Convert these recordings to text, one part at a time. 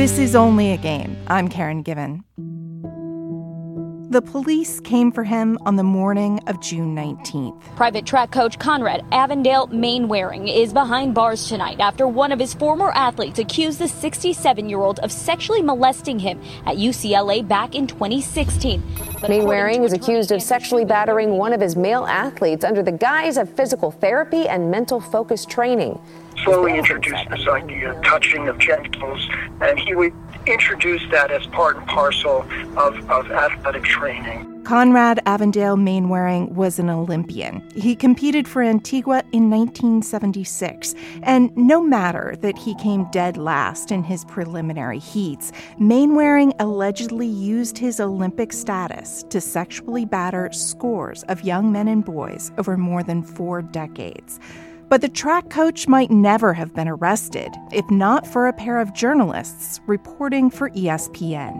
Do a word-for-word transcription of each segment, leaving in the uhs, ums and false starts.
This is Only a Game. I'm Karen Given. The police came for him on the morning of June nineteenth. Private track coach Conrad Avondale Mainwaring is behind bars tonight after one of his former athletes accused the sixty-seven-year-old of sexually molesting him at U C L A back in twenty sixteen. Mainwaring is accused of sexually battering one of his male athletes under the guise of physical therapy and mental focus training. Slowly introduced this idea of touching of genitals, and he would introduce that as part and parcel of, of athletic training. Conrad Avondale Mainwaring was an Olympian. He competed for Antigua in nineteen seventy-six, and no matter that he came dead last in his preliminary heats, Mainwaring allegedly used his Olympic status to sexually batter scores of young men and boys over more than four decades. But the track coach might never have been arrested if not for a pair of journalists reporting for E S P N.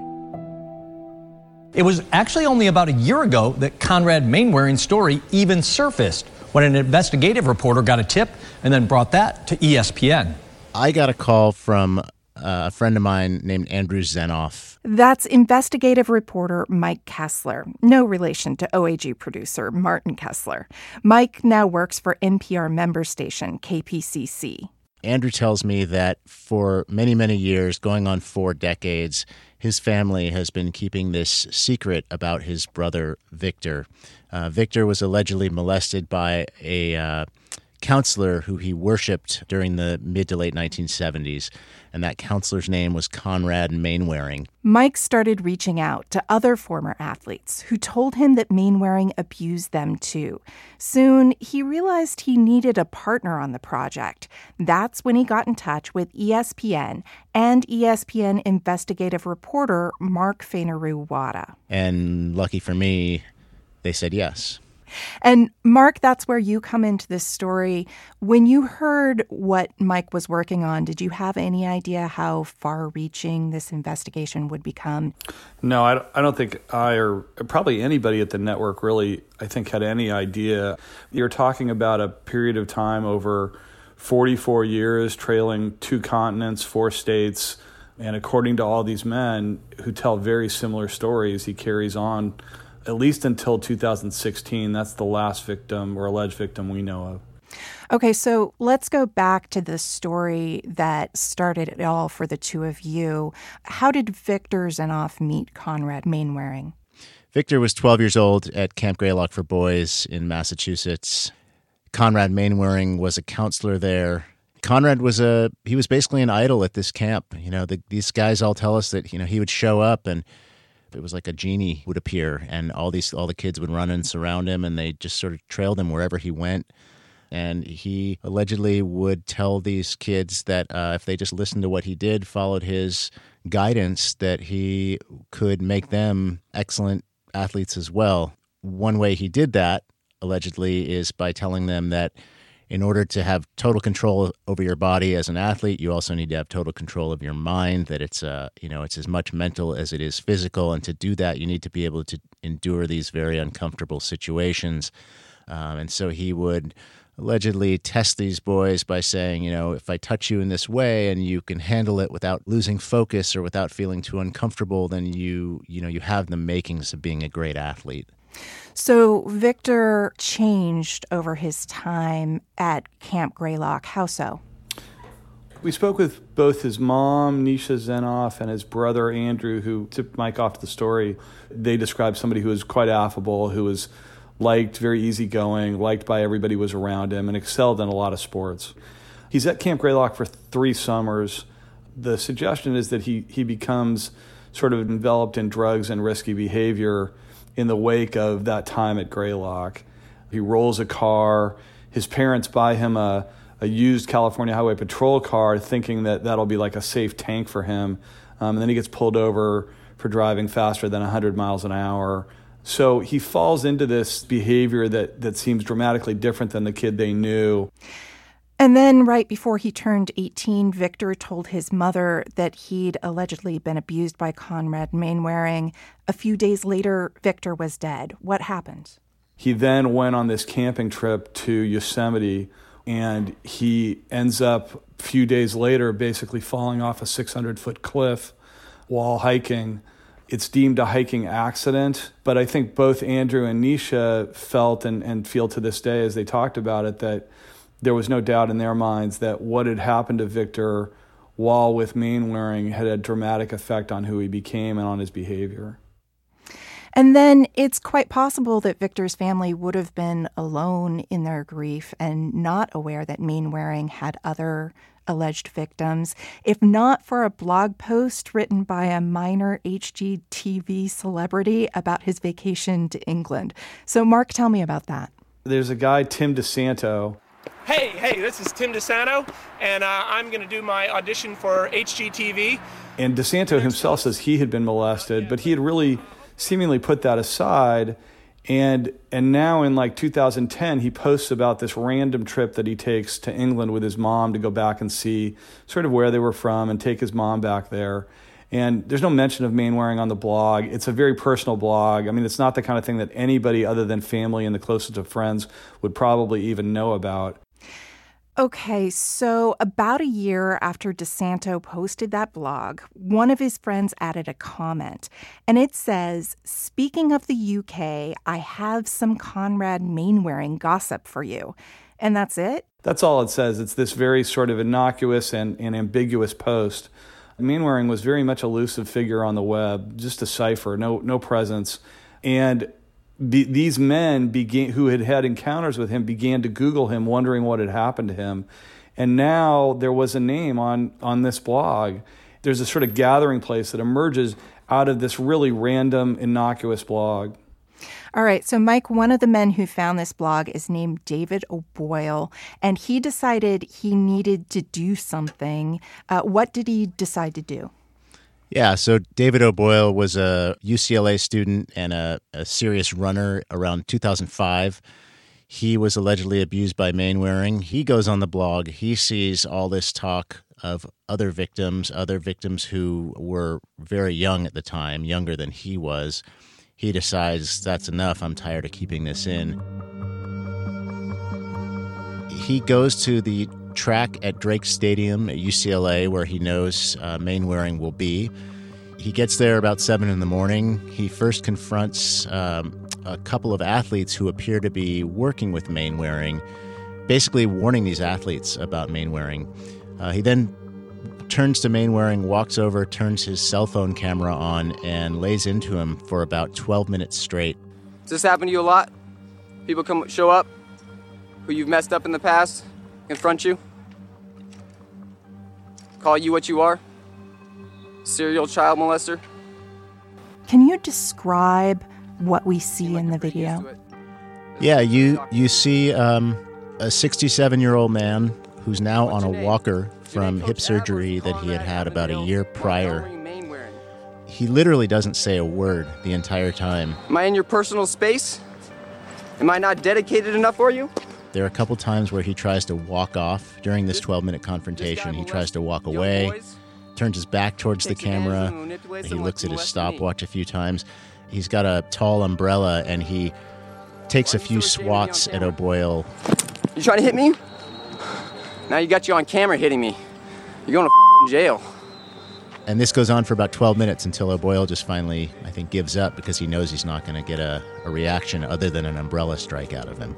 It was actually only about a year ago that Conrad Mainwaring's story even surfaced when an investigative reporter got a tip and then brought that to E S P N. I got a call from uh, a friend of mine named Andrew Zenoff. That's investigative reporter Mike Kessler, no relation to O A G producer Martin Kessler. Mike now works for N P R member station K P C C. Andrew tells me that for many, many years, going on four decades, his family has been keeping this secret about his brother, Victor. Uh, Victor was allegedly molested by a uh, counselor who he worshipped during the mid to late nineteen seventies, and that counselor's name was Conrad Mainwaring. Mike started reaching out to other former athletes who told him that Mainwaring abused them too. Soon, he realized he needed a partner on the project. That's when he got in touch with E S P N and E S P N investigative reporter Mark Fainaru-Wada. And lucky for me, they said yes. And Mark, that's where you come into this story. When you heard what Mike was working on, did you have any idea how far-reaching this investigation would become? No, I, I don't think I or probably anybody at the network really, I think, had any idea. You're talking about a period of time over forty-four years, trailing two continents, four states, and according to all these men who tell very similar stories, he carries on at least until two thousand sixteen. That's the last victim or alleged victim we know of. Okay, so let's go back to the story that started it all for the two of you. How did Victor Zenoff meet Conrad Mainwaring? Victor was twelve years old at Camp Greylock for Boys in Massachusetts. Conrad Mainwaring was a counselor there. Conrad was a he was basically an idol at this camp. You know, the, these guys all tell us that, you know, he would show up and it was like a genie would appear, and all these all the kids would run and surround him, and they just sort of trailed him wherever he went. And he allegedly would tell these kids that uh, if they just listened to what he did, followed his guidance, that he could make them excellent athletes as well. One way he did that, allegedly, is by telling them that in order to have total control over your body as an athlete, you also need to have total control of your mind, that it's uh, you know, it's as much mental as it is physical. And to do that, you need to be able to endure these very uncomfortable situations. Um, and so he would allegedly test these boys by saying, you know, if I touch you in this way and you can handle it without losing focus or without feeling too uncomfortable, then you, you know, you have the makings of being a great athlete. So Victor changed over his time at Camp Greylock. How so? We spoke with both his mom, Nisha Zenoff, and his brother, Andrew, who tipped Mike off the story. They described somebody who was quite affable, who was liked, very easygoing, liked by everybody who was around him, and excelled in a lot of sports. He's at Camp Greylock for three summers. The suggestion is that he, he becomes sort of enveloped in drugs and risky behavior in the wake of that time at Greylock. He rolls a car. His parents buy him a, a used California Highway Patrol car, thinking that that'll be like a safe tank for him. Um, and then he gets pulled over for driving faster than one hundred miles an hour. So he falls into this behavior that, that seems dramatically different than the kid they knew. And then right before he turned eighteen, Victor told his mother that he'd allegedly been abused by Conrad Mainwaring. A few days later, Victor was dead. What happened? He then went on this camping trip to Yosemite and he ends up a few days later basically falling off a six hundred foot cliff while hiking. It's deemed a hiking accident, but I think both Andrew and Nisha felt and, and feel to this day as they talked about it that there was no doubt in their minds that what had happened to Victor while with Mainwaring had a dramatic effect on who he became and on his behavior. And then it's quite possible that Victor's family would have been alone in their grief and not aware that Mainwaring had other alleged victims, if not for a blog post written by a minor H G T V celebrity about his vacation to England. So, Mark, tell me about that. There's a guy, Tim DeSanto. Hey, hey, this is Tim DeSanto, and uh, I'm going to do my audition for H G T V. And DeSanto himself says he had been molested, but he had really seemingly put that aside. And and now in like two thousand ten, he posts about this random trip that he takes to England with his mom to go back and see sort of where they were from and take his mom back there. And there's no mention of Mainwaring on the blog. It's a very personal blog. I mean, it's not the kind of thing that anybody other than family and the closest of friends would probably even know about. Okay, so about a year after DeSanto posted that blog, one of his friends added a comment, and it says, "Speaking of the U K, I have some Conrad Mainwaring gossip for you." And that's it? That's all it says. It's this very sort of innocuous and, and ambiguous post. Mainwaring was very much a elusive figure on the web, just a cipher, no no presence. And Be, these men began, who had had encounters with him began to Google him, wondering what had happened to him. And now there was a name on, on this blog. There's a sort of gathering place that emerges out of this really random, innocuous blog. All right, so Mike, one of the men who found this blog is named David O'Boyle, and he decided he needed to do something. Uh, what did he decide to do? Yeah, so David O'Boyle was a U C L A student and a, a serious runner around two thousand five. He was allegedly abused by Mainwaring. He goes on the blog. He sees all this talk of other victims, other victims who were very young at the time, younger than he was. He decides, that's enough. I'm tired of keeping this in. He goes to the track at Drake Stadium at U C L A where he knows uh, Mainwaring will be. He gets there about seven in the morning. He first confronts um, a couple of athletes who appear to be working with Mainwaring, basically warning these athletes about Mainwaring. Uh, he then turns to Mainwaring, walks over, turns his cell phone camera on, and lays into him for about twelve minutes straight. Does this happen to you a lot? People come show up who you've messed up in the past, confront you, call you what you are? Serial child molester? Can you describe what we see in the video? Yeah, you you see um, a sixty-seven-year-old man who's now on a walker from hip surgery that he had had about a year prior. He literally doesn't say a word the entire time. Am I in your personal space? Am I not dedicated enough for you? There are a couple times where he tries to walk off during this twelve-minute confrontation. He tries to walk away, turns his back towards the camera. He looks at his stopwatch a few times. He's got a tall umbrella, and he takes a few swats at O'Boyle. You trying to hit me? Now you got you on camera hitting me. You're going to jail. And this goes on for about twelve minutes until O'Boyle just finally, I think, gives up because he knows he's not going to get a, a reaction other than an umbrella strike out of him.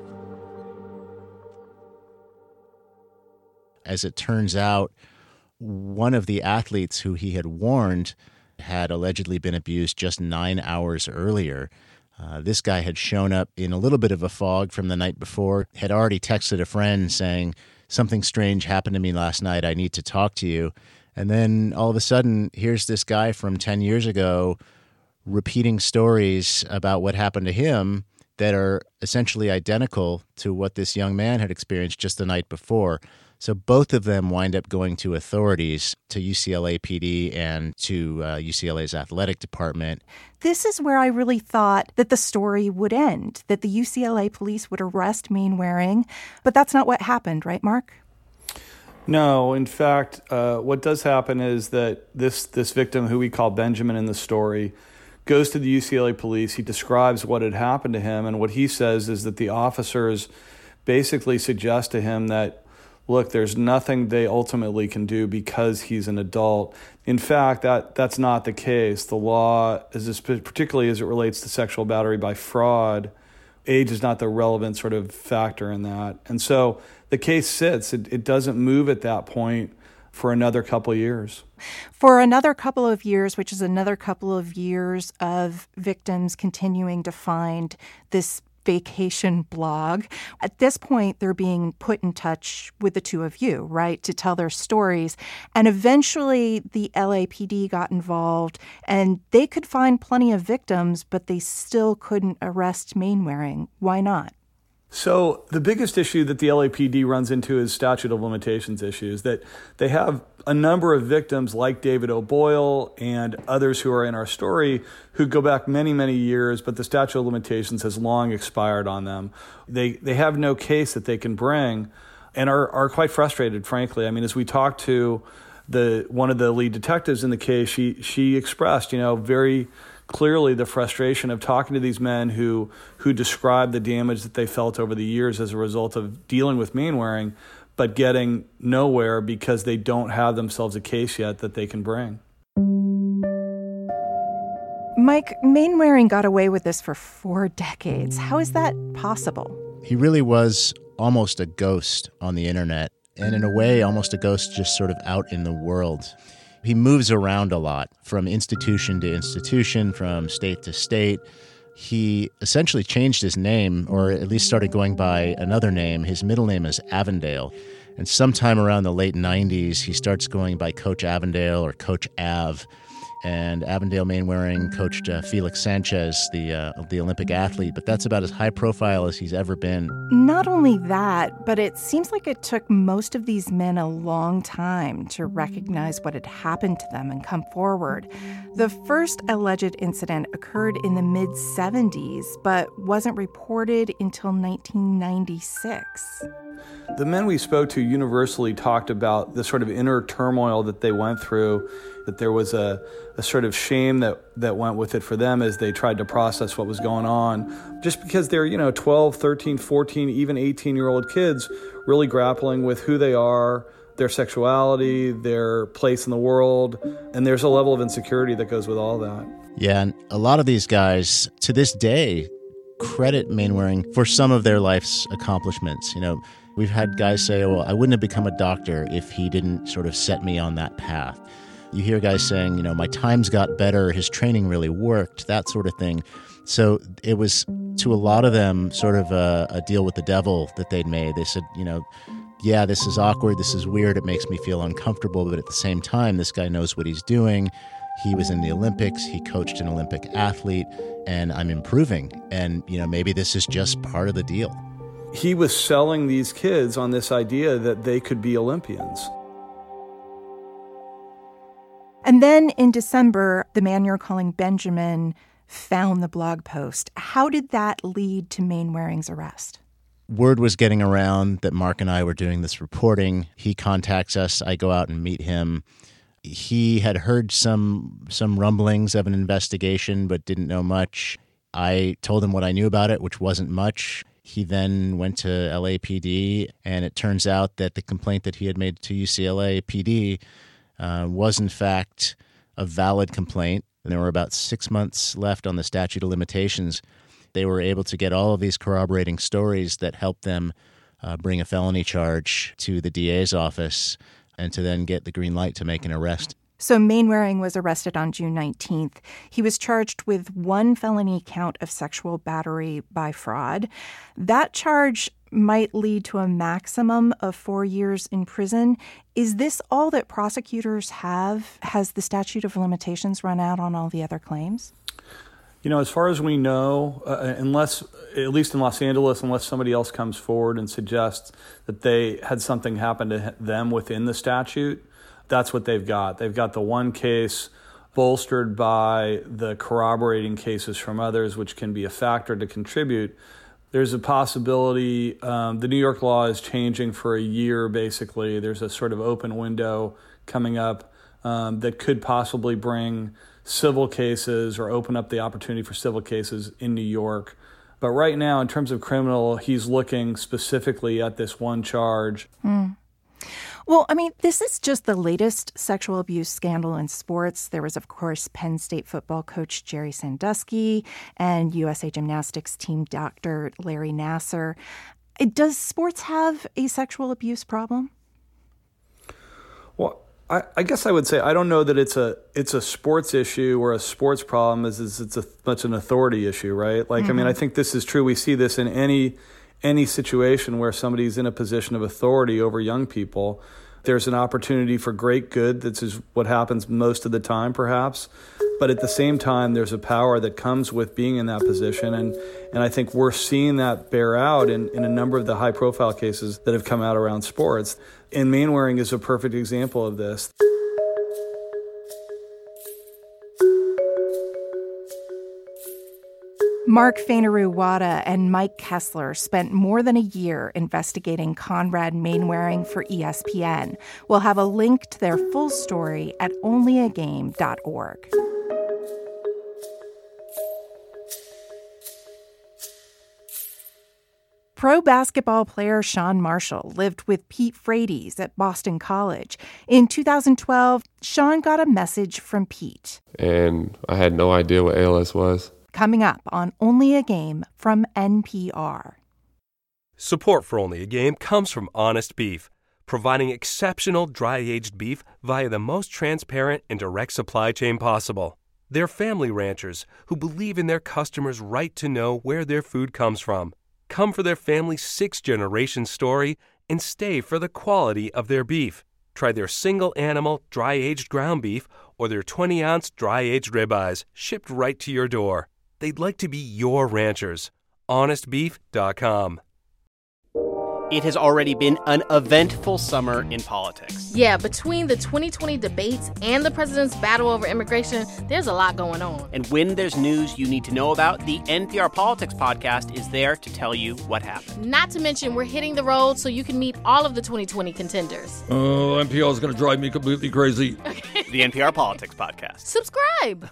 As it turns out, one of the athletes who he had warned had allegedly been abused just nine hours earlier. Uh, this guy had shown up in a little bit of a fog from the night before, had already texted a friend saying, "Something strange happened to me last night. I need to talk to you." And then all of a sudden, here's this guy from ten years ago repeating stories about what happened to him that are essentially identical to what this young man had experienced just the night before. So both of them wind up going to authorities, to U C L A P D and to uh, U C L A's athletic department. This is where I really thought that the story would end, that the U C L A police would arrest Mainwaring. But that's not what happened, right, Mark? No, in fact, uh, what does happen is that this, this victim, who we call Benjamin in the story, goes to the U C L A police. He describes what had happened to him, and what he says is that the officers basically suggest to him that, look, there's nothing they ultimately can do because he's an adult. In fact, that that's not the case. The law, as this, particularly as it relates to sexual battery by fraud, age is not the relevant sort of factor in that. And so the case sits. It, it doesn't move at that point for another couple of years. For another couple of years, which is another couple of years of victims continuing to find this vacation blog. At this point, they're being put in touch with the two of you, right, to tell their stories. And eventually, the L A P D got involved, and they could find plenty of victims, but they still couldn't arrest Mainwaring. Why not? So the biggest issue that the L A P D runs into is statute of limitations issues, that they have a number of victims like David O'Boyle and others who are in our story who go back many, many years, but the statute of limitations has long expired on them. They they have no case that they can bring and are, are quite frustrated, frankly. I mean, as we talked to the one of the lead detectives in the case, she she expressed, you know, very clearly the frustration of talking to these men who who described the damage that they felt over the years as a result of dealing with Mainwaring, but getting nowhere because they don't have themselves a case yet that they can bring. Mike, Mainwaring got away with this for four decades. How is that possible? He really was almost a ghost on the internet, and in a way, almost a ghost just sort of out in the world. He moves around a lot, from institution to institution, from state to state. He essentially changed his name, or at least started going by another name. His middle name is Avondale. And sometime around the late nineties, he starts going by Coach Avondale or Coach Av. And Avondale Mainwaring coached uh, Felix Sanchez, the uh, the Olympic athlete, but that's about as high profile as he's ever been. Not only that, but it seems like it took most of these men a long time to recognize what had happened to them and come forward. The first alleged incident occurred in the mid-seventies, but wasn't reported until nineteen ninety-six. The men we spoke to universally talked about the sort of inner turmoil that they went through, that there was a, a sort of shame that, that went with it for them as they tried to process what was going on. Just because they're, you know, twelve, thirteen, fourteen, even eighteen-year-old kids really grappling with who they are, their sexuality, their place in the world, and there's a level of insecurity that goes with all that. Yeah, and a lot of these guys, to this day, credit Mainwaring for some of their life's accomplishments. You know, we've had guys say, well, I wouldn't have become a doctor if he didn't sort of set me on that path. You hear guys saying, you know, my times got better, his training really worked, that sort of thing. So it was, to a lot of them, sort of a, a deal with the devil that they'd made. They said, you know, yeah, this is awkward, this is weird, it makes me feel uncomfortable, but at the same time, this guy knows what he's doing. He was in the Olympics, he coached an Olympic athlete, and I'm improving. And, you know, maybe this is just part of the deal. He was selling these kids on this idea that they could be Olympians. And then in December, the man you're calling Benjamin found the blog post. How did that lead to Mainwaring's arrest? Word was getting around that Mark and I were doing this reporting. He contacts us. I go out and meet him. He had heard some some rumblings of an investigation, but didn't know much. I told him what I knew about it, which wasn't much. He then went to L A P D, and it turns out that the complaint that he had made to U C L A P D uh, was, in fact, a valid complaint. And there were about six months left on the statute of limitations. They were able to get all of these corroborating stories that helped them uh, bring a felony charge to the D A's office and to then get the green light to make an arrest. So Mainwaring was arrested on June nineteenth. He was charged with one felony count of sexual battery by fraud. That charge might lead to a maximum of four years in prison. Is this all that prosecutors have? Has the statute of limitations run out on all the other claims? You know, as far as we know, uh, unless, at least in Los Angeles, unless somebody else comes forward and suggests that they had something happen to them within the statute, that's what they've got. They've got the one case bolstered by the corroborating cases from others, which can be a factor to contribute. There's a possibility, um, the New York law is changing for a year, basically. There's a sort of open window coming up um, that could possibly bring civil cases or open up the opportunity for civil cases in New York. But right now, in terms of criminal, he's looking specifically at this one charge. Mm. Well, I mean, this is just the latest sexual abuse scandal in sports. There was, of course, Penn State football coach Jerry Sandusky and U S A Gymnastics team doctor Larry Nassar. Does sports have a sexual abuse problem? Well, I, I guess I would say I don't know that it's a it's a sports issue or a sports problem as it's, it's a much an authority issue, right? Like, mm-hmm. I mean, I think this is true. We see this in any any situation where somebody's in a position of authority over young people. There's an opportunity for great good. This is what happens most of the time, perhaps. But at the same time, there's a power that comes with being in that position. And, and I think we're seeing that bear out in, in a number of the high-profile cases that have come out around sports. And Mainwaring is a perfect example of this. Mark Fainaru-Wada and Mike Kessler spent more than a year investigating Conrad Mainwaring for E S P N. We'll have a link to their full story at only a game dot org. Pro basketball player Sean Marshall lived with Pete Frates at Boston College. In two thousand twelve, Sean got a message from Pete. And I had no idea what A L S was. Coming up on Only a Game from N P R. Support for Only a Game comes from Honest Beef, providing exceptional dry-aged beef via the most transparent and direct supply chain possible. They're family ranchers who believe in their customers' right to know where their food comes from. Come for their family's six-generation story and stay for the quality of their beef. Try their single-animal, dry-aged ground beef or their twenty-ounce dry-aged ribeyes shipped right to your door. They'd like to be your ranchers. honest beef dot com. It has already been an eventful summer in politics. Yeah, between the twenty twenty debates and the president's battle over immigration, there's a lot going on. And when there's news you need to know about, the N P R Politics podcast is there to tell you what happened. Not to mention, we're hitting the road so you can meet all of the twenty twenty contenders. Oh, N P R is going to drive me completely crazy. The N P R Politics podcast. Subscribe.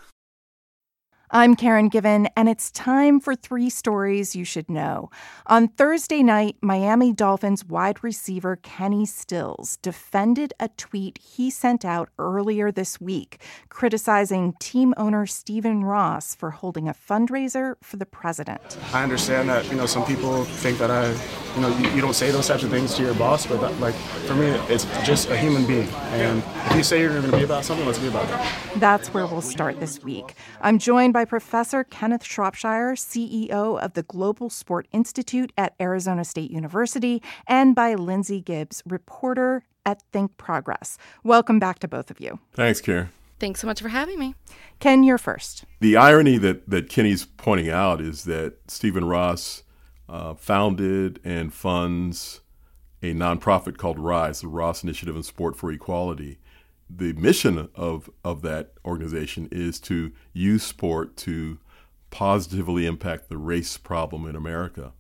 I'm Karen Given, and it's time for three stories you should know. On Thursday night, Miami Dolphins wide receiver Kenny Stills defended a tweet he sent out earlier this week, criticizing team owner Stephen Ross for holding a fundraiser for the president. I understand that, you know, some people think that I, you know, you, you don't say those types of things to your boss, but that, like, for me, it's just a human being. And if you say you're going to be about something, let's be about that. That's where we'll start this week. I'm joined by Professor Kenneth Shropshire, C E O of the Global Sport Institute at Arizona State University, and by Lindsay Gibbs, reporter at Think Progress. Welcome back to both of you. Thanks, Karen. Thanks so much for having me. Ken, you're first. The irony that, that Kenny's pointing out is that Stephen Ross uh, founded and funds a nonprofit called RISE, the Ross Initiative in Sport for Equality. The mission of, of that organization is to use sport to positively impact the race problem in America.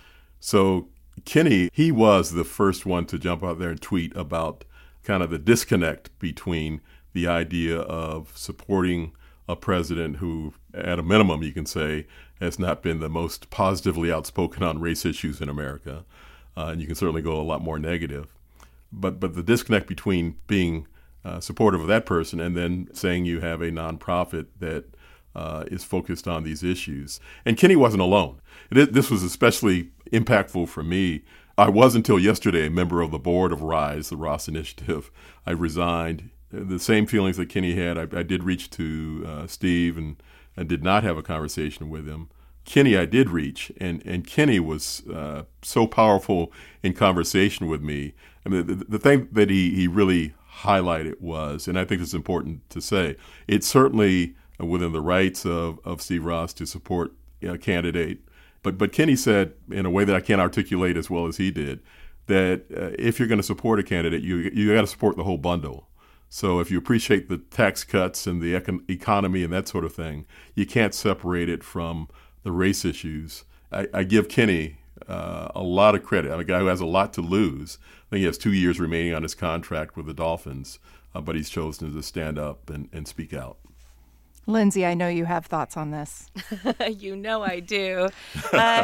So Kenny, he was the first one to jump out there and tweet about kind of the disconnect between the idea of supporting a president who, at a minimum, you can say, has not been the most positively outspoken on race issues in America. Uh, and you can certainly go a lot more negative. But, but the disconnect between being Uh, supportive of that person and then saying you have a nonprofit that uh, is focused on these issues. And Kenny wasn't alone. It, this was especially impactful for me. I was until yesterday a member of the board of RISE, the Ross Initiative. I resigned. The same feelings that Kenny had, I, I did reach to uh, Steve and, and did not have a conversation with him. Kenny I did reach, and, and Kenny was uh, so powerful in conversation with me. I mean, the, the thing that he, he really highlighted was, and I think it's important to say, it's certainly within the rights of, of Steve Ross to support a candidate. But but Kenny said, in a way that I can't articulate as well as he did, that uh, if you're going to support a candidate, you you got to support the whole bundle. So if you appreciate the tax cuts and the econ- economy and that sort of thing, you can't separate it from the race issues. I, I give Kenny uh, a lot of credit. I'm a guy who has a lot to lose. I think he has two years remaining on his contract with the Dolphins, uh, but he's chosen to stand up and, and speak out. Lindsay, I know you have thoughts on this. You know I do. Uh,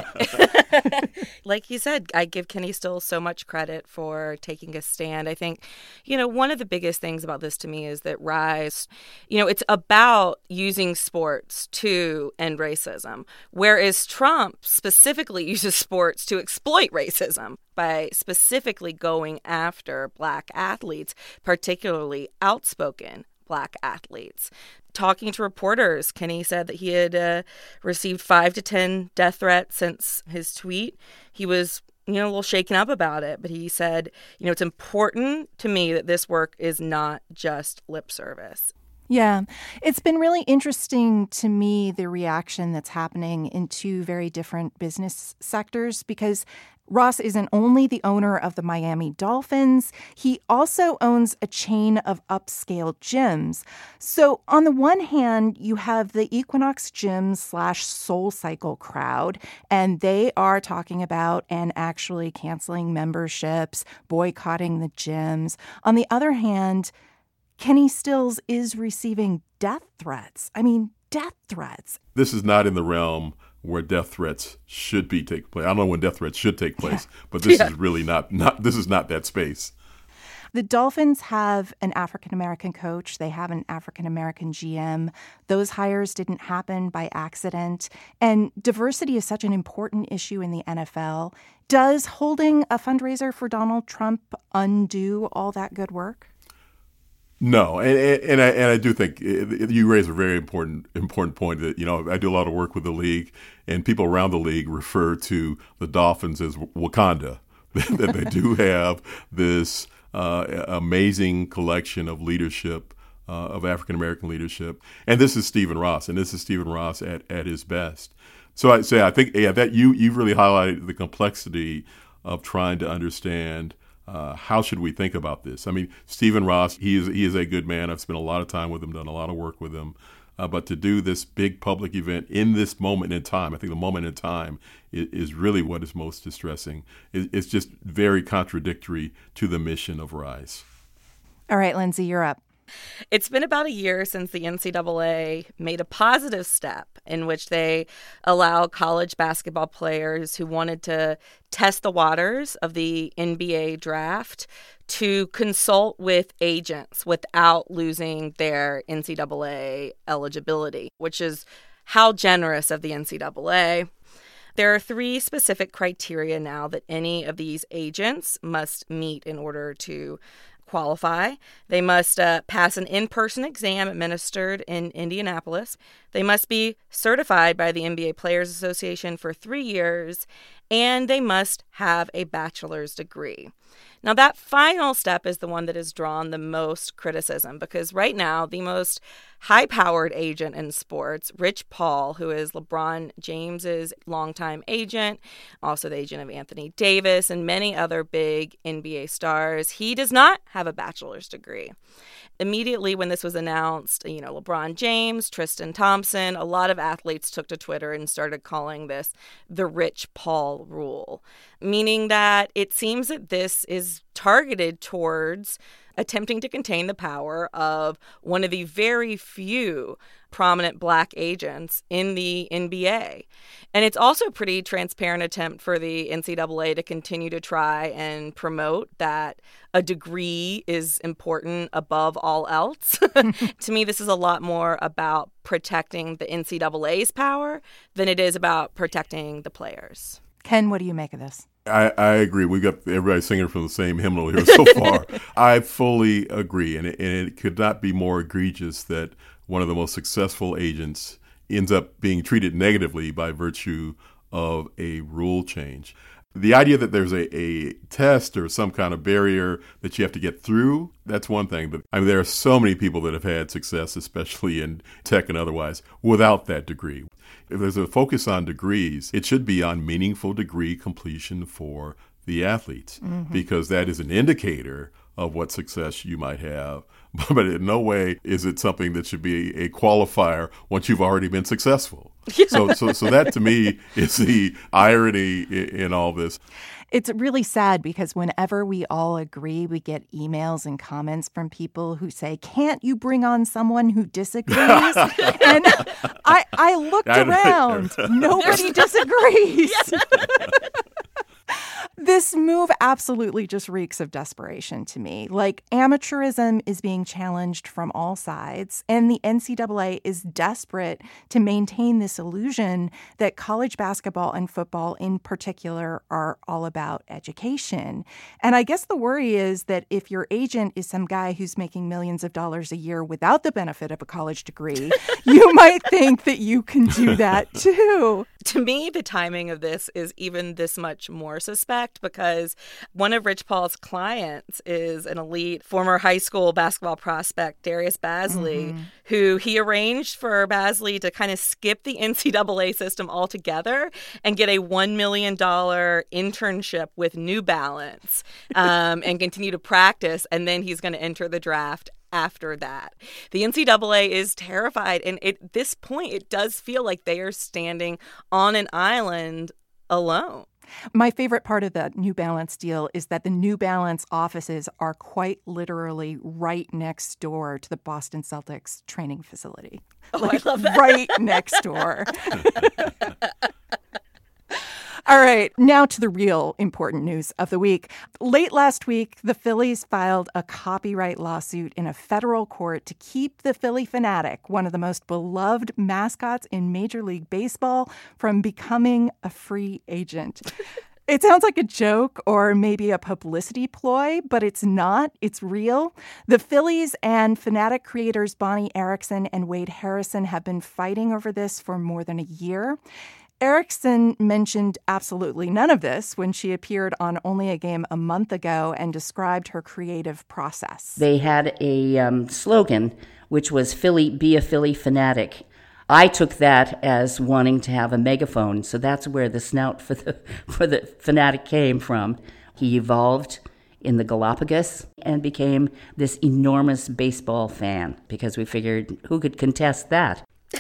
like you said, I give Kenny Stills so much credit for taking a stand. I think, you know, one of the biggest things about this to me is that Rise, you know, it's about using sports to end racism, whereas Trump specifically uses sports to exploit racism by specifically going after Black athletes, particularly outspoken Black athletes. Talking to reporters, Kenny said that he had uh, received five to ten death threats since his tweet. He was, you know, a little shaken up about it, but he said, you know, it's important to me that this work is not just lip service. Yeah, it's been really interesting to me, the reaction that's happening in two very different business sectors, because Ross isn't only the owner of the Miami Dolphins, he also owns a chain of upscale gyms. So on the one hand, you have the Equinox Gym slash Soul Cycle crowd, and they are talking about and actually canceling memberships, boycotting the gyms. On the other hand, Kenny Stills is receiving death threats. I mean, death threats. This is not in the realm where death threats should be take place. I don't know when death threats should take place, yeah. but this yeah. is really not, not, this is not that space. The Dolphins have an African-American coach. They have an African-American G M. Those hires didn't happen by accident. And diversity is such an important issue in the N F L. Does holding a fundraiser for Donald Trump undo all that good work? No, and and I and I do think you raise a very important important point that, you know, I do a lot of work with the league, and people around the league refer to the Dolphins as Wakanda, that they do have this uh, amazing collection of leadership, uh, of African American leadership, and this is Stephen Ross, and this is Stephen Ross at, at his best. So I say I think yeah that you you really highlighted the complexity of trying to understand. Uh, how should we think about this? I mean, Stephen Ross, he is he is a good man. I've spent a lot of time with him, done a lot of work with him. Uh, but to do this big public event in this moment in time, I think the moment in time is, is really what is most distressing. It, it's just very contradictory to the mission of Rise. All right, Lindsay, you're up. It's been about a year since the N C double A made a positive step in which they allow college basketball players who wanted to test the waters of the N B A draft to consult with agents without losing their N C double A eligibility, which is how generous of the N C double A. There are three specific criteria now that any of these agents must meet in order to qualify. They must uh, pass an in-person exam administered in Indianapolis. They must be certified by the N B A Players Association for three years, and they must have a bachelor's degree. Now, that final step is the one that has drawn the most criticism because right now, the most high-powered agent in sports, Rich Paul, who is LeBron James's longtime agent, also the agent of Anthony Davis and many other big N B A stars, he does not have a bachelor's degree. Immediately when this was announced, you know, LeBron James, Tristan Thompson, a lot of athletes took to Twitter and started calling this the Rich Paul rule, meaning that it seems that this is targeted towards attempting to contain the power of one of the very few prominent Black agents in the N B A. And it's also a pretty transparent attempt for the N C double A to continue to try and promote that a degree is important above all else. To me, this is a lot more about protecting the N C double A's power than it is about protecting the players. Ken, what do you make of this? I, I agree. We got everybody singing from the same hymnal here so far. I fully agree. And it, and it could not be more egregious that one of the most successful agents ends up being treated negatively by virtue of a rule change. The idea that there's a, a test or some kind of barrier that you have to get through, that's one thing. But I mean, there are so many people that have had success, especially in tech and otherwise, without that degree. If there's a focus on degrees, it should be on meaningful degree completion for the athletes, mm-hmm. because that is an indicator of what success you might have. But in no way is it something that should be a qualifier once you've already been successful. Yeah. So, so, so that to me is the irony in, in all this. It's really sad because whenever we all agree, we get emails and comments from people who say, can't you bring on someone who disagrees? And I, I looked around. Nobody disagrees. This move absolutely just reeks of desperation to me. Like, amateurism is being challenged from all sides, and the N C double A is desperate to maintain this illusion that college basketball and football in particular are all about education. And I guess the worry is that if your agent is some guy who's making millions of dollars a year without the benefit of a college degree, you might think that you can do that too. To me, the timing of this is even this much more suspect because one of Rich Paul's clients is an elite former high school basketball prospect, Darius Bazley, mm-hmm. who he arranged for Bazley to kind of skip the N C double A system altogether and get a one million dollars internship with New Balance um, and continue to practice. And then he's going to enter the draft after that. The N C double A is terrified. And at this point, it does feel like they are standing on an island alone. My favorite part of the New Balance deal is that the New Balance offices are quite literally right next door to the Boston Celtics training facility. Oh, like, I love that. Right next door. All right, now to the real important news of the week. Late last week, the Phillies filed a copyright lawsuit in a federal court to keep the Phillie Phanatic, one of the most beloved mascots in Major League Baseball, from becoming a free agent. It sounds like a joke or maybe a publicity ploy, but it's not. It's real. The Phillies and Phanatic creators Bonnie Erickson and Wade Harrison have been fighting over this for more than a year. Erickson mentioned absolutely none of this when she appeared on Only a Game a month ago and described her creative process. They had a um, slogan, which was Philly, be a Phillie Phanatic. I took that as wanting to have a megaphone, so that's where the snout for the for the Phanatic came from. He evolved in the Galapagos and became this enormous baseball fan because we figured who could contest that?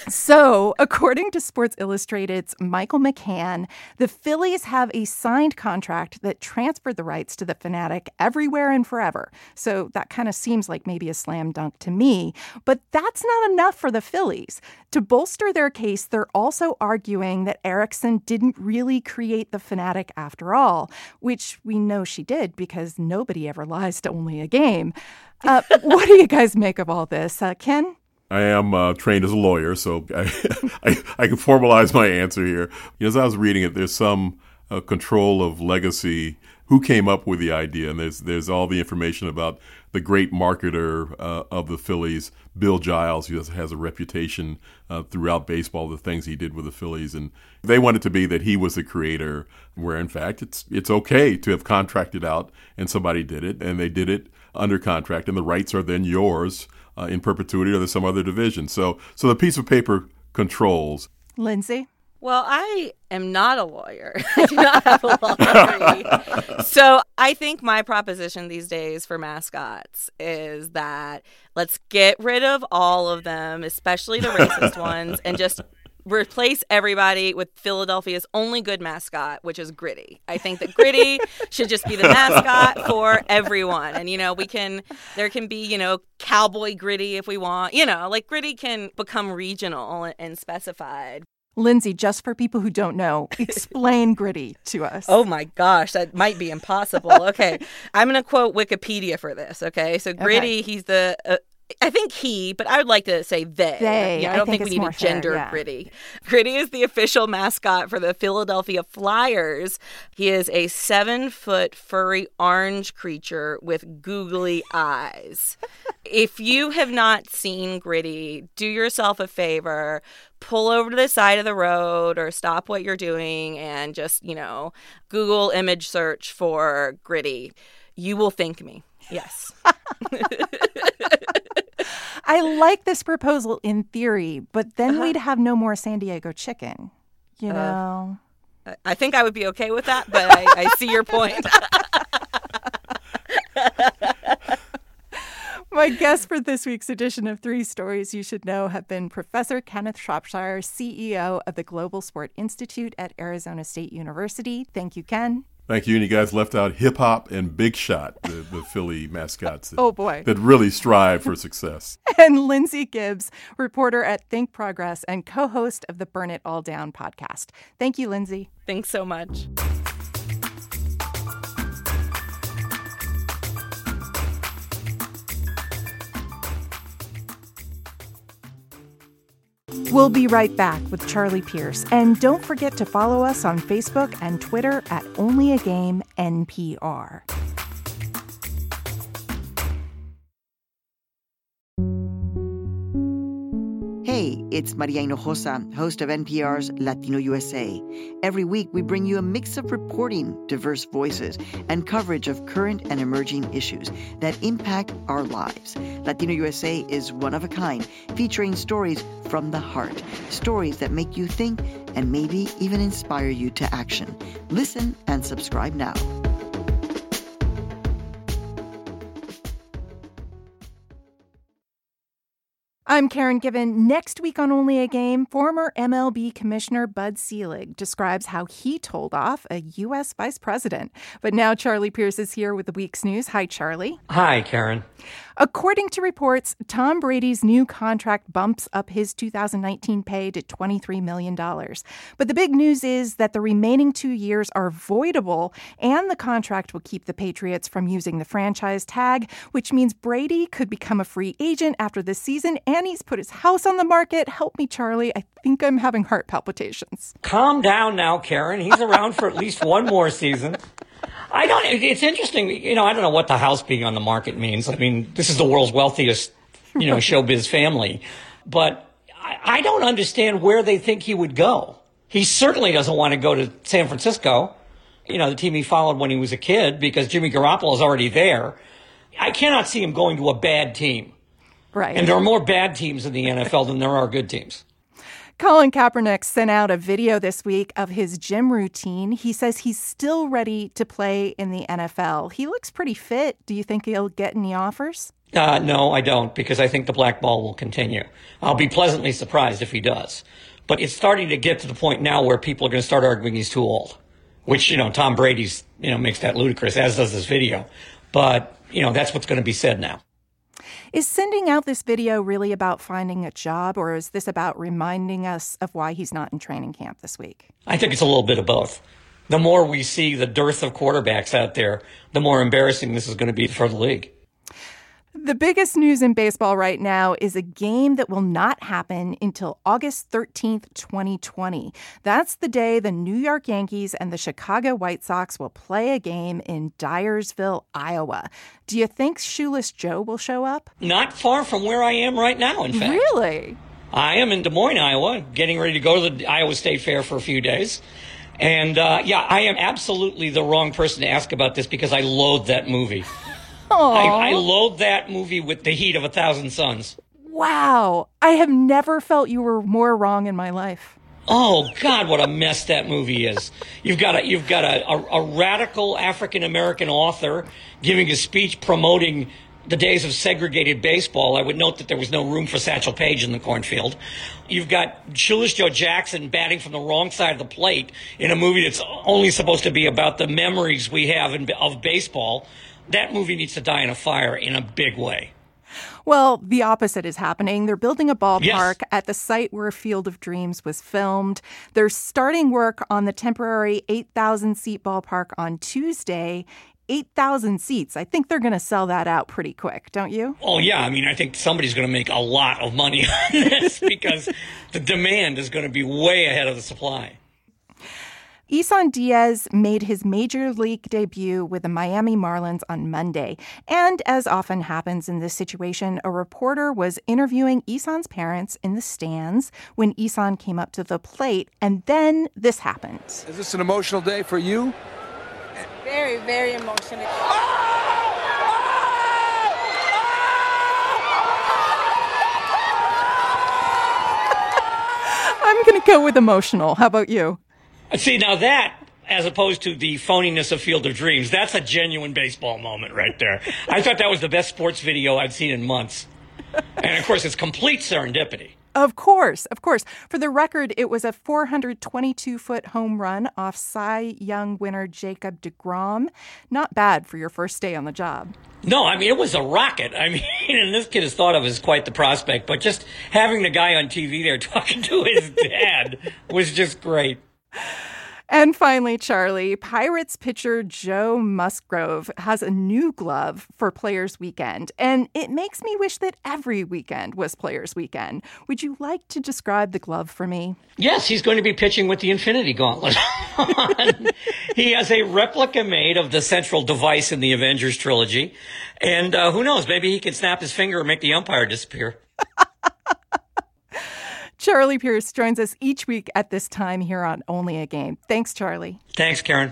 So, according to Sports Illustrated's Michael McCann, the Phillies have a signed contract that transferred the rights to the Phanatic everywhere and forever. So that kind of seems like maybe a slam dunk to me. But that's not enough for the Phillies. To bolster their case, they're also arguing that Erickson didn't really create the Phanatic after all, which we know she did because nobody ever lies to Only a Game. Uh, what do you guys make of all this? Uh, Ken? I am uh, trained as a lawyer, so I, I, I can formalize my answer here. As I was reading it, there's some uh, control of legacy. Who came up with the idea? And there's there's all the information about the great marketer uh, of the Phillies, Bill Giles, who has, has a reputation uh, throughout baseball, the things he did with the Phillies. And they want it to be that he was the creator, where in fact it's it's okay to have contracted out and somebody did it, and they did it under contract, and the rights are then yours Uh, in perpetuity, or there's some other division. So so the piece of paper controls. Lindsay? Well, I am not a lawyer. I do not have a law degree. So I think my proposition these days for mascots is that let's get rid of all of them, especially the racist ones, and just replace everybody with Philadelphia's only good mascot, which is Gritty. I think that Gritty should just be the mascot for everyone. And, you know, we can, there can be, you know, Cowboy Gritty if we want, you know, like Gritty can become regional and specified. Lindsay, just for people who don't know, explain Gritty to us. Oh my gosh, that might be impossible. Okay, I'm going to quote Wikipedia for this, okay? So Gritty, okay. he's the... Uh, I think he, but I would like to say they. They. Yeah, I I don't think, think, think we need to gender fair, yeah. Gritty. Gritty is the official mascot for the Philadelphia Flyers. He is a seven-foot furry orange creature with googly eyes. If you have not seen Gritty, do yourself a favor. Pull over to the side of the road or stop what you're doing and just, you know, Google image search for Gritty. You will thank me. Yes. I like this proposal in theory, but then Uh-huh. we'd have no more San Diego chicken, you know? Uh, I think I would be okay with that, but I, I see your point. My guests for this week's edition of Three Stories You Should Know have been Professor Kenneth Shropshire, C E O of the Global Sport Institute at Arizona State University. Thank you, Ken. Thank you. And you guys left out Hip Hop and Big Shot, the, the Philly mascots that, oh, boy. that really strive for success. And Lindsay Gibbs, reporter at Think Progress and co-host of the Burn It All Down podcast. Thank you, Lindsay. Thanks so much. We'll be right back with Charlie Pierce. And don't forget to follow us on Facebook and Twitter at Only a Game N P R. Hey, it's Maria Hinojosa, host of N P R's Latino U S A. Every week, we bring you a mix of reporting, diverse voices, and coverage of current and emerging issues that impact our lives. Latino U S A is one of a kind, featuring stories from the heart, stories that make you think and maybe even inspire you to action. Listen and subscribe now. I'm Karen Given. Next week on Only a Game, former M L B Commissioner Bud Selig describes how he told off a U S vice president. But now Charlie Pierce is here with the week's news. Hi, Charlie. Hi, Karen. According to reports, Tom Brady's new contract bumps up his two thousand nineteen pay to twenty-three million dollars. But the big news is that the remaining two years are voidable, and the contract will keep the Patriots from using the franchise tag, which means Brady could become a free agent after this season, and he's put his house on the market. Help me, Charlie. I think I'm having heart palpitations. Calm down now, Karen. He's around for at least one more season. I don't, it's interesting, you know, I don't know what the house being on the market means. I mean, this is the world's wealthiest, you know, showbiz family. But I, I don't understand where they think he would go. He certainly doesn't want to go to San Francisco, you know, the team he followed when he was a kid, because Jimmy Garoppolo is already there. I cannot see him going to a bad team. Right. And there are more bad teams in the N F L than there are good teams. Colin Kaepernick sent out a video this week of his gym routine. He says he's still ready to play in the N F L. He looks pretty fit. Do you think he'll get any offers? Uh, no, I don't, because I think the black ball will continue. I'll be pleasantly surprised if he does. But it's starting to get to the point now where people are going to start arguing he's too old, which, you know, Tom Brady's, you know, makes that ludicrous, as does this video. But, you know, that's what's going to be said now. Is sending out this video really about finding a job, or is this about reminding us of why he's not in training camp this week? I think it's a little bit of both. The more we see the dearth of quarterbacks out there, the more embarrassing this is going to be for the league. The biggest news in baseball right now is a game that will not happen until August thirteenth, twenty twenty. That's the day the New York Yankees and the Chicago White Sox will play a game in Dyersville, Iowa. Do you think Shoeless Joe will show up? Not far from where I am right now, in fact. Really? I am in Des Moines, Iowa, getting ready to go to the Iowa State Fair for a few days. And, uh, yeah, I am absolutely the wrong person to ask about this because I loathe that movie. I, I loathe that movie with the heat of a thousand suns. Wow. I have never felt you were more wrong in my life. Oh, God, what a mess that movie is. You've got a, you've got a, a, a radical African-American author giving a speech promoting the days of segregated baseball. I would note that there was no room for Satchel Paige in the cornfield. You've got Shoeless Joe Jackson batting from the wrong side of the plate in a movie that's only supposed to be about the memories we have in, of baseball. That movie needs to die in a fire in a big way. Well, the opposite is happening. They're building a ballpark yes. at the site where Field of Dreams was filmed. They're starting work on the temporary eight thousand seat ballpark on Tuesday. eight thousand seats. I think they're going to sell that out pretty quick, don't you? Oh, yeah. I mean, I think somebody's going to make a lot of money on this because the demand is going to be way ahead of the supply. Isan Diaz made his major league debut with the Miami Marlins on Monday. And as often happens in this situation, a reporter was interviewing Isan's parents in the stands when Isan came up to the plate. And then this happened. Is this an emotional day for you? Very, very emotional. I'm going to go with emotional. How about you? See, now that, as opposed to the phoniness of Field of Dreams, that's a genuine baseball moment right there. I thought that was the best sports video I'd seen in months. And, of course, it's complete serendipity. Of course, of course. For the record, it was a four hundred twenty-two foot home run off Cy Young winner Jacob deGrom. Not bad for your first day on the job. No, I mean, it was a rocket. I mean, and this kid is thought of as quite the prospect, but just having the guy on T V there talking to his dad was just great. And finally, Charlie, Pirates pitcher Joe Musgrove has a new glove for Players Weekend, and it makes me wish that every weekend was Players Weekend. Would you like to describe the glove for me? Yes, he's going to be pitching with the Infinity Gauntlet. He has a replica made of the central device in the Avengers trilogy, and uh, who knows, maybe he can snap his finger and make the umpire disappear. Charlie Pierce joins us each week at this time here on Only a Game. Thanks, Charlie. Thanks, Karen.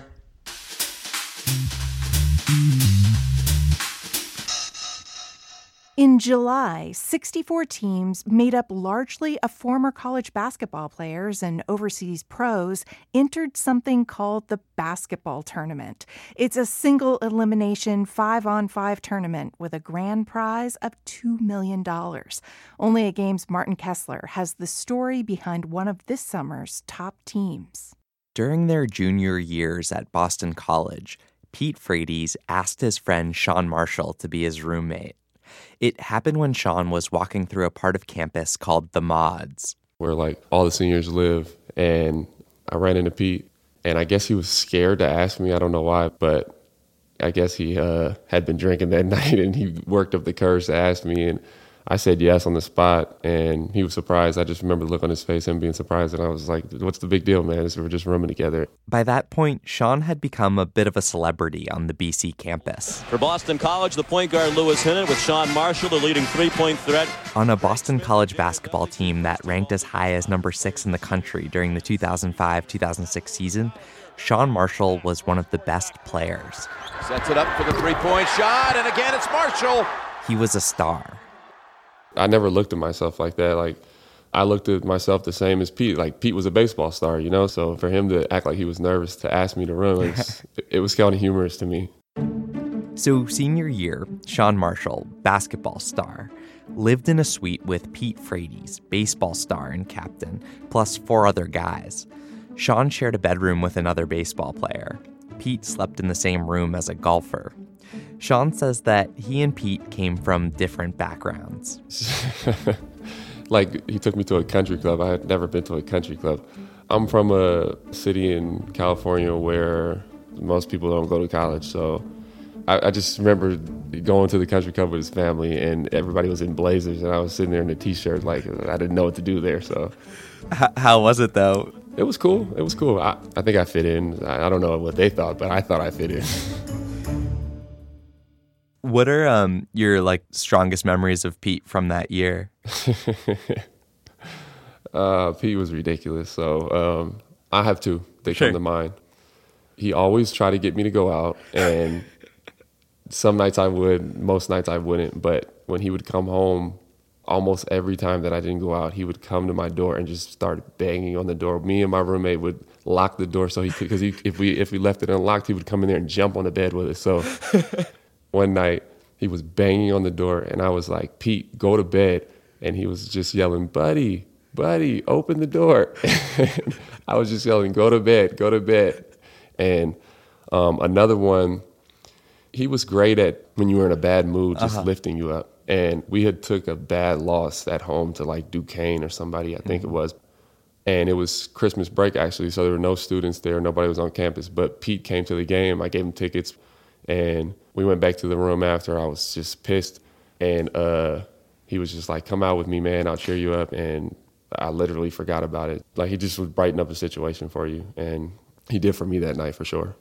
In July, sixty-four teams made up largely of former college basketball players and overseas pros entered something called the basketball tournament. It's a single elimination five-on-five tournament with a grand prize of two million dollars. Only a Game's Martin Kessler has the story behind one of this summer's top teams. During their junior years at Boston College, Pete Frates asked his friend Sean Marshall to be his roommate. It happened when Sean was walking through a part of campus called the Mods, where like all the seniors live, and I ran into Pete, and I guess he was scared to ask me. I don't know why, but I guess he uh, had been drinking that night, and he worked up the courage to ask me, and I said yes on the spot, and he was surprised. I just remember the look on his face, him being surprised, and I was like, what's the big deal, man? We're just rooming together. By that point, Sean had become a bit of a celebrity on the B C campus. For Boston College, the point guard Lewis Hinton with Sean Marshall, the leading three-point threat. On a Boston College basketball team that ranked as high as number six in the country during the two thousand five two thousand six season, Sean Marshall was one of the best players. Sets it up for the three-point shot, and again it's Marshall. He was a star. I never looked at myself like that. Like, I looked at myself the same as Pete. Like, Pete was a baseball star, you know? So for him to act like he was nervous to ask me to run, it was, it was kind of humorous to me. So senior year, Sean Marshall, basketball star, lived in a suite with Pete Frates, baseball star and captain, plus four other guys. Sean shared a bedroom with another baseball player. Pete slept in the same room as a golfer. Sean says that he and Pete came from different backgrounds. Like, he took me to a country club. I had never been to a country club. I'm from a city in California where most people don't go to college, so I, I just remember going to the country club with his family, and everybody was in blazers, and I was sitting there in a T-shirt, like, I didn't know what to do there, so. H- how was it, though? It was cool. It was cool. I, I think I fit in. I, I don't know what they thought, but I thought I fit in. What are um, your like strongest memories of Pete from that year? uh, Pete was ridiculous. So um, I have two. They Sure. come to mind. He always tried to get me to go out, and some nights I would, most nights I wouldn't. But when he would come home, almost every time that I didn't go out, he would come to my door and just start banging on the door. Me and my roommate would lock the door so he could, because he, if we if we left it unlocked, he would come in there and jump on the bed with us. So. One night, he was banging on the door, and I was like, Pete, go to bed. And he was just yelling, buddy, buddy, open the door. I was just yelling, go to bed, go to bed. And um, another one, he was great at when you were in a bad mood, just Uh-huh. lifting you up. And we had took a bad loss at home to like Duquesne or somebody, I think Mm-hmm. it was. And it was Christmas break, actually, so there were no students there. Nobody was on campus. But Pete came to the game. I gave him tickets. And we went back to the room after. I was just pissed. And uh, he was just like, come out with me, man. I'll cheer you up. And I literally forgot about it. Like, he just would brighten up the situation for you. And he did for me that night, for sure.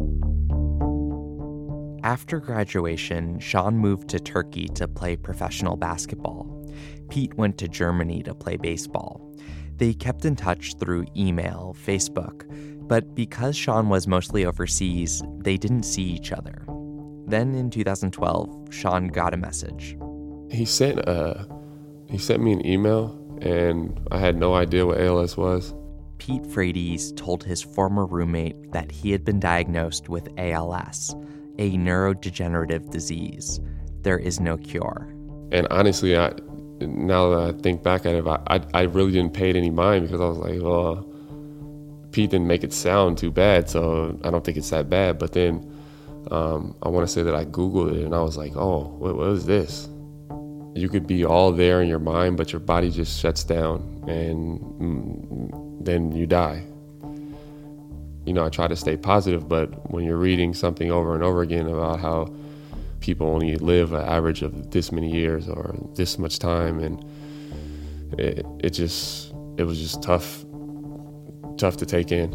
After graduation, Sean moved to Turkey to play professional basketball. Pete went to Germany to play baseball. They kept in touch through email, Facebook, but because Sean was mostly overseas, they didn't see each other. Then in two thousand twelve, Sean got a message. He sent uh, he sent me an email, and I had no idea what A L S was. Pete Frates told his former roommate that he had been diagnosed with A L S, a neurodegenerative disease. There is no cure. And honestly, I now that I think back at it, I, I, I really didn't pay it any mind because I was like, well, Pete didn't make it sound too bad, so I don't think it's that bad. But then um, I want to say that I Googled it, and I was like, oh, what, what is this? You could be all there in your mind, but your body just shuts down, and mm, then you die. You know, I try to stay positive, but when you're reading something over and over again about how people only live an average of this many years or this much time, and it, it just, it was just tough, tough to take in.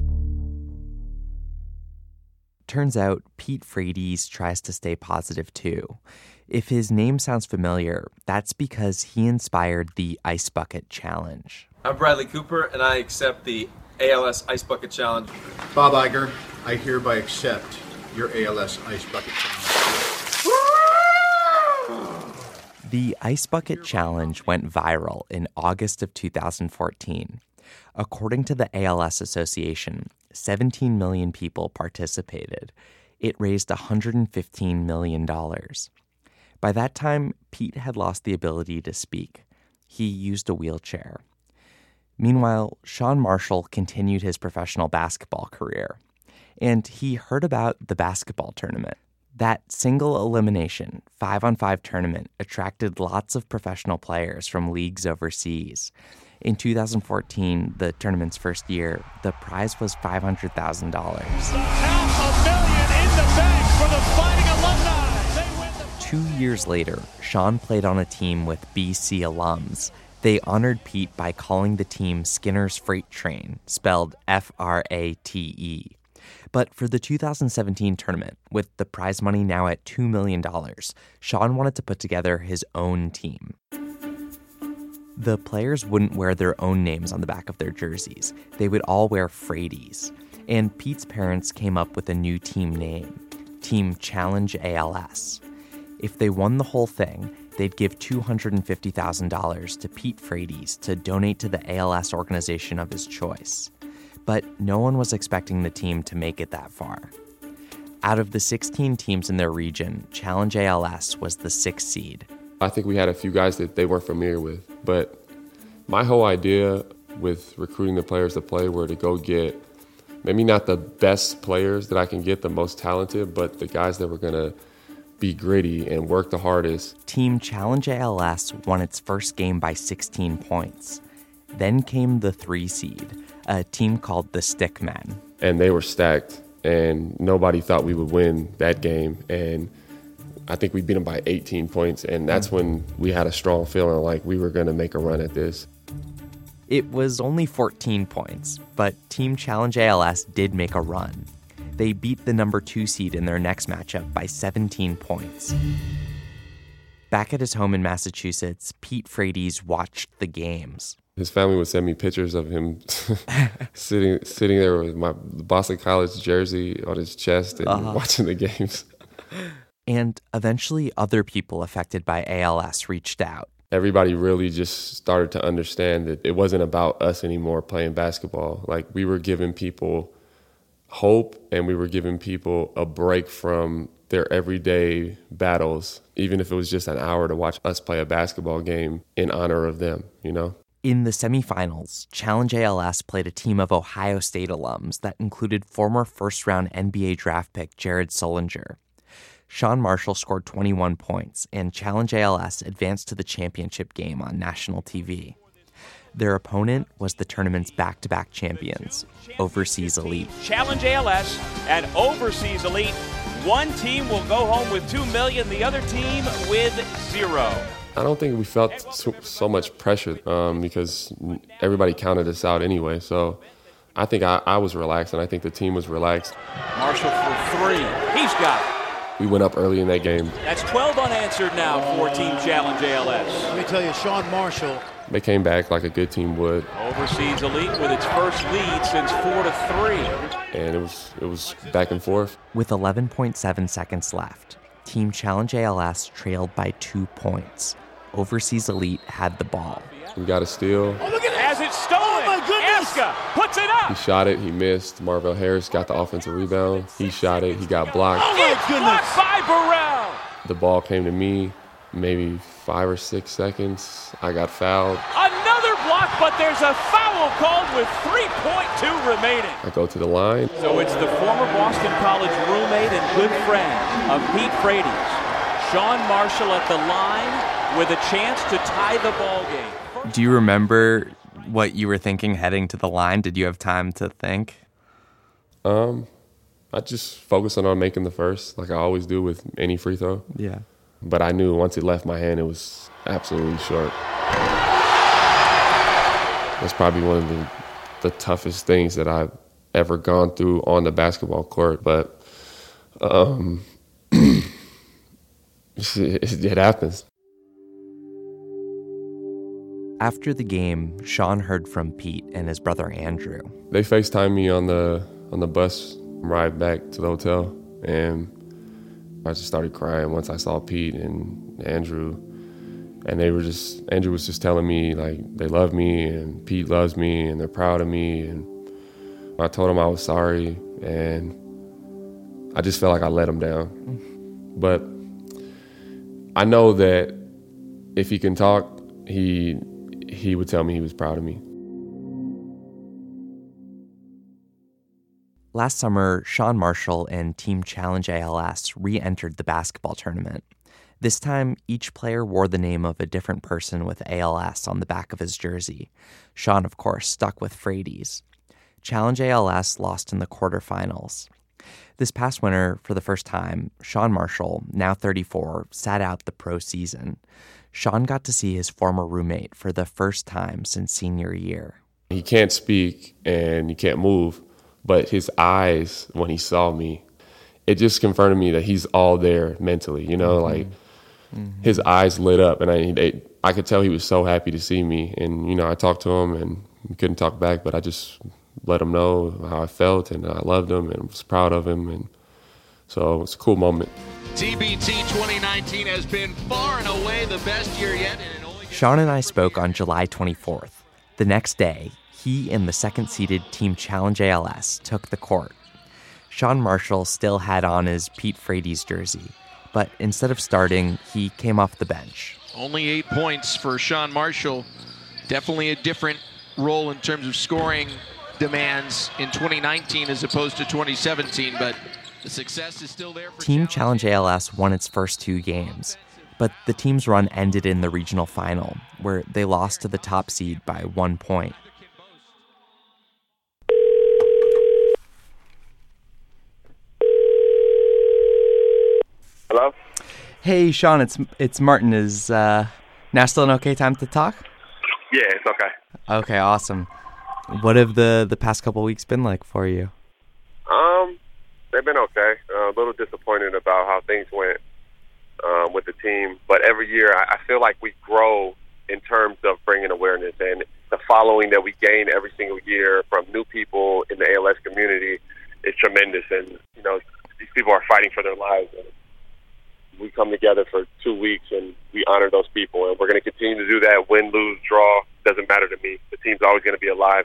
Turns out Pete Frates tries to stay positive too. If his name sounds familiar, that's because he inspired the Ice Bucket Challenge. I'm Bradley Cooper, and I accept the A L S Ice Bucket Challenge. Bob Iger, I hereby accept your A L S Ice Bucket Challenge. The Ice Bucket Challenge went viral in August of two thousand fourteen. According to the A L S Association, seventeen million people participated. It raised one hundred fifteen million dollars. By that time, Pete had lost the ability to speak. He used a wheelchair. Meanwhile, Sean Marshall continued his professional basketball career, and he heard about the basketball tournament. That single elimination, five-on-five tournament attracted lots of professional players from leagues overseas. In two thousand fourteen, the tournament's first year, the prize was five hundred thousand dollars. Half a million in the bank for the Fighting Alumni. Two years later, Sean played on a team with B C alums. They honored Pete by calling the team Skinner's Freight Train, spelled F R A T E. But for the two thousand seventeen tournament, with the prize money now at two million dollars, Sean wanted to put together his own team. The players wouldn't wear their own names on the back of their jerseys. They would all wear Frates. And Pete's parents came up with a new team name, Team Challenge A L S. If they won the whole thing, they'd give two hundred fifty thousand dollars to Pete Frates to donate to the A L S organization of his choice. But no one was expecting the team to make it that far. Out of the sixteen teams in their region, Challenge A L S was the sixth seed. I think we had a few guys that they weren't familiar with, but my whole idea with recruiting the players to play were to go get maybe not the best players that I can get, the most talented, but the guys that were going to be gritty and work the hardest. Team Challenge A L S won its first game by sixteen points. Then came the three seed, a team called the Stickmen. And they were stacked, and nobody thought we would win that game. And I think we beat them by eighteen points, and that's when we had a strong feeling like we were going to make a run at this. It was only fourteen points, but Team Challenge A L S did make a run. They beat the number two seed in their next matchup by seventeen points. Back at his home in Massachusetts, Pete Frates watched the games. His family would send me pictures of him sitting sitting there with my Boston College jersey on his chest and uh-huh. watching the games. And eventually other people affected by A L S reached out. Everybody really just started to understand that it wasn't about us anymore playing basketball. Like, we were giving people hope, and we were giving people a break from their everyday battles, even if it was just an hour to watch us play a basketball game in honor of them, you know? In the semifinals, Challenge A L S played a team of Ohio State alums that included former first-round N B A draft pick Jared Sullinger. Sean Marshall scored twenty-one points, and Challenge A L S advanced to the championship game on national T V. Their opponent was the tournament's back-to-back champions, Overseas Elite. Challenge A L S and Overseas Elite. One team will go home with two million dollars, the other team with zero. I don't think we felt so, so much pressure um, because everybody counted us out anyway. So I think I, I was relaxed, and I think the team was relaxed. Marshall for three. He's got it. We went up early in that game. That's twelve unanswered now for Team Challenge A L S. Let me tell you, Sean Marshall. They came back like a good team would. Overseas Elite with its first lead since four to three. And it was it was back and forth. With eleven point seven seconds left, Team Challenge A L S trailed by two points. Overseas Elite had the ball. We got a steal. Oh, look at it. As it's stolen. Oh, my goodness. Aska puts it up. He shot it. He missed. Marvell Harris got the offensive rebound. He shot it. He got blocked. Oh, my goodness. Blocked by Burrell. The ball came to me. maybe five or six seconds, I got fouled. Another block, but there's a foul called with three point two remaining. I go to the line. So it's the former Boston College roommate and good friend of Pete Frates, Sean Marshall at the line with a chance to tie the ball game. Do you remember what you were thinking heading to the line? Did you have time to think? Um, I just focused on making the first, like I always do with any free throw. Yeah. But I knew once it left my hand, it was absolutely short. That's probably one of the, the toughest things that I've ever gone through on the basketball court. But um, it, it happens. After the game, Sean heard from Pete and his brother Andrew. They FaceTimed me on the on the bus ride back to the hotel, and I just started crying once I saw Pete and Andrew, and they were just, Andrew was just telling me like they love me and Pete loves me and they're proud of me, and I told him I was sorry, and I just felt like I let him down. But I know that if he can talk, he he would tell me he was proud of me. Last summer, Sean Marshall and Team Challenge A L S re-entered the basketball tournament. This time, each player wore the name of a different person with A L S on the back of his jersey. Sean, of course, stuck with Frates. Challenge A L S lost in the quarterfinals. This past winter, for the first time, Sean Marshall, now thirty-four, sat out the pro season. Sean got to see his former roommate for the first time since senior year. He can't speak and he can't move, but his eyes, when he saw me, it just confirmed to me that he's all there mentally, you know, mm-hmm. like mm-hmm. his eyes lit up, and I they, I could tell he was so happy to see me. And, you know, I talked to him and he couldn't talk back, but I just let him know how I felt, and I loved him and was proud of him. And so it was a cool moment. T B T twenty nineteen has been far and away the best year yet. And it only Sean and I spoke on July twenty-fourth. The next day, he and the second-seeded Team Challenge A L S took the court. Sean Marshall still had on his Pete Frates jersey, but instead of starting, he came off the bench. Only eight points for Sean Marshall. Definitely a different role in terms of scoring demands in twenty nineteen as opposed to twenty seventeen, but the success is still there for Team Challenge A L S won its first two games, but the team's run ended in the regional final, where they lost to the top seed by one point. Hello? Hey, Sean, it's it's Martin. Is uh, now still an okay time to talk? Yeah, it's okay. Okay, awesome. What have the, the past couple weeks been like for you? Um, they've been okay. Uh, a little disappointed about how things went um, with the team. But every year, I, I feel like we grow in terms of bringing awareness. And the following that we gain every single year from new people in the A L S community is tremendous. And, you know, these people are fighting for their lives. And we come together for two weeks and we honor those people. And we're going to continue to do that. Win, lose, draw, doesn't matter to me. The team's always going to be alive.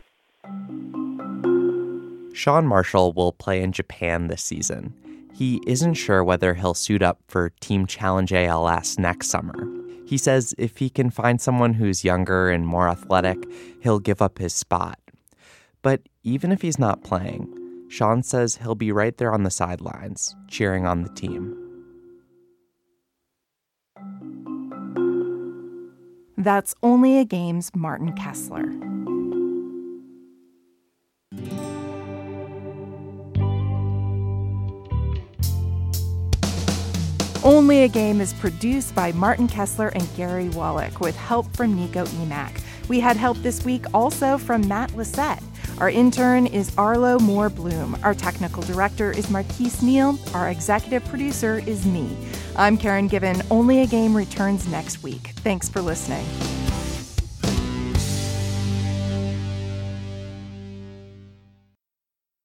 Sean Marshall will play in Japan this season. He isn't sure whether he'll suit up for Team Challenge A L S next summer. He says if he can find someone who's younger and more athletic, he'll give up his spot. But even if he's not playing, Sean says he'll be right there on the sidelines, cheering on the team. That's Only a Game's Martin Kessler. Only a Game is produced by Martin Kessler and Gary Wallach with help from Nico Emack. We had help this week also from Matt Lissette. Our intern is Arlo Moore Bloom. Our technical director is Marquise Neal. Our executive producer is me. I'm Karen Given. Only a Game returns next week. Thanks for listening.